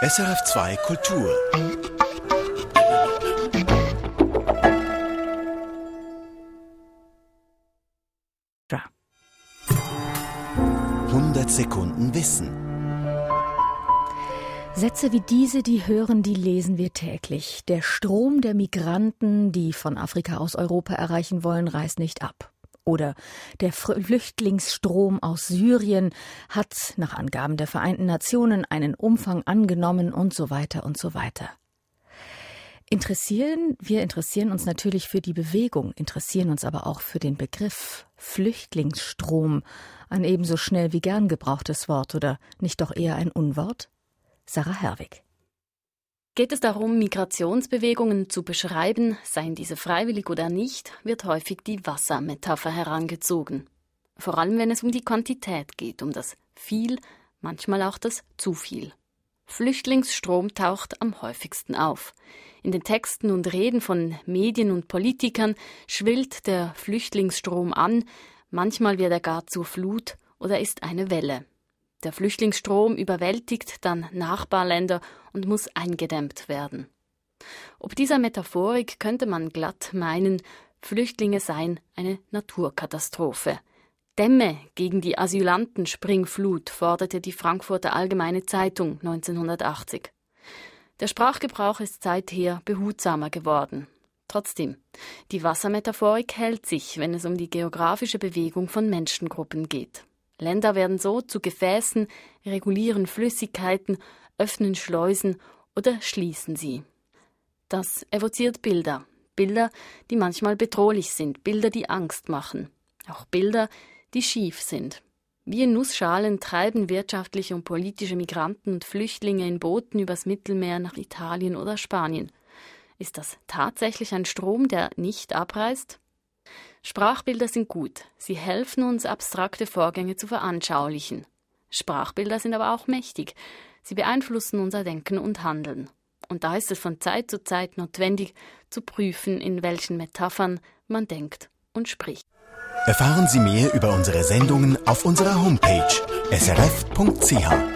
SRF 2 Kultur. Ja. 100 Sekunden Wissen. Sätze wie diese, die hören, die lesen wir täglich. Der Strom der Migranten, die von Afrika aus Europa erreichen wollen, reißt nicht ab. Oder der Flüchtlingsstrom aus Syrien hat nach Angaben der Vereinten Nationen einen Umfang angenommen und so weiter und so weiter. Wir interessieren uns natürlich für die Bewegung, interessieren uns aber auch für den Begriff Flüchtlingsstrom. Ein ebenso schnell wie gern gebrauchtes Wort oder nicht doch eher ein Unwort? Sarah Herwig. Geht es darum, Migrationsbewegungen zu beschreiben, seien diese freiwillig oder nicht, wird häufig die Wassermetapher herangezogen. Vor allem, wenn es um die Quantität geht, um das Viel, manchmal auch das zu viel. Flüchtlingsstrom taucht am häufigsten auf. In den Texten und Reden von Medien und Politikern schwillt der Flüchtlingsstrom an, manchmal wird er gar zur Flut oder ist eine Welle. Der Flüchtlingsstrom überwältigt dann Nachbarländer und muss eingedämmt werden. Ob dieser Metaphorik könnte man glatt meinen, Flüchtlinge seien eine Naturkatastrophe. Dämme gegen die Asylantenspringflut forderte die Frankfurter Allgemeine Zeitung 1980. Der Sprachgebrauch ist seither behutsamer geworden. Trotzdem, die Wassermetaphorik hält sich, wenn es um die geografische Bewegung von Menschengruppen geht. Länder werden so zu Gefäßen, regulieren Flüssigkeiten, öffnen Schleusen oder schließen sie. Das evoziert Bilder. Bilder, die manchmal bedrohlich sind, Bilder, die Angst machen. Auch Bilder, die schief sind. Wie in Nussschalen treiben wirtschaftliche und politische Migranten und Flüchtlinge in Booten übers Mittelmeer nach Italien oder Spanien. Ist das tatsächlich ein Strom, der nicht abreißt? Sprachbilder sind gut. Sie helfen uns, abstrakte Vorgänge zu veranschaulichen. Sprachbilder sind aber auch mächtig. Sie beeinflussen unser Denken und Handeln. Und da ist es von Zeit zu Zeit notwendig, zu prüfen, in welchen Metaphern man denkt und spricht. Erfahren Sie mehr über unsere Sendungen auf unserer Homepage srf.ch.